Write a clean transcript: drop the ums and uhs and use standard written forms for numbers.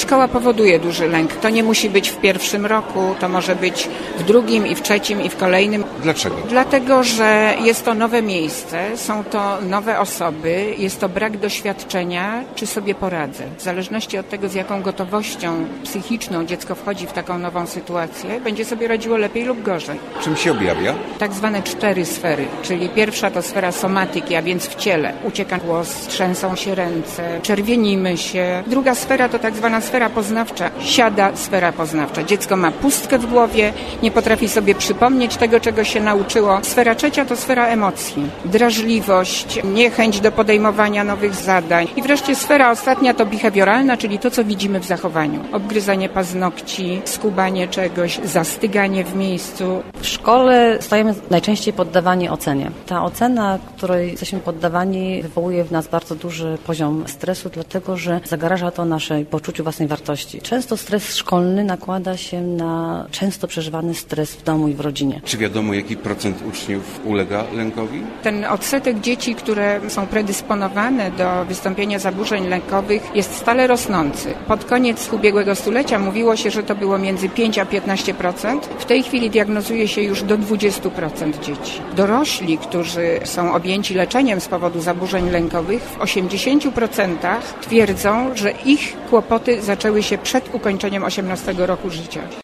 Szkoła powoduje duży lęk. To nie musi być w pierwszym roku, to może być w drugim i w trzecim i w kolejnym. Dlaczego? Dlatego, że jest to nowe miejsce, są to nowe osoby, jest to brak doświadczenia, czy sobie poradzę. W zależności od tego, z jaką gotowością psychiczną dziecko wchodzi w taką nową sytuację, będzie sobie radziło lepiej lub gorzej. Czym się objawia? Tak zwane 4 sfery, czyli pierwsza to sfera somatyki, a więc w ciele. Ucieka głos, trzęsą się ręce, czerwienimy się. Druga sfera to tak zwana sfera poznawcza. Siada sfera poznawcza. Dziecko ma pustkę w głowie, nie potrafi sobie przypomnieć tego, czego się nauczyło. Sfera trzecia to sfera emocji. Drażliwość, niechęć do podejmowania nowych zadań. I wreszcie sfera ostatnia to behawioralna, czyli to, co widzimy w zachowaniu. Obgryzanie paznokci, skubanie czegoś, zastyganie w miejscu. W szkole stajemy najczęściej poddawani ocenie. Ta ocena, której jesteśmy poddawani, wywołuje w nas bardzo duży poziom stresu, dlatego że zagraża to naszej poczuciu własnej wartości. Często stres szkolny nakłada się na często przeżywany stres w domu i w rodzinie. Czy wiadomo, jaki procent uczniów ulega lękowi? Ten odsetek dzieci, które są predysponowane do wystąpienia zaburzeń lękowych, jest stale rosnący. Pod koniec ubiegłego stulecia mówiło się, że to było między 5 a 15%. W tej chwili diagnozuje się już do 20% dzieci. Dorośli, którzy są objęci leczeniem z powodu zaburzeń lękowych, w 80% twierdzą, że ich kłopoty zaczęły się przed ukończeniem 18 roku życia.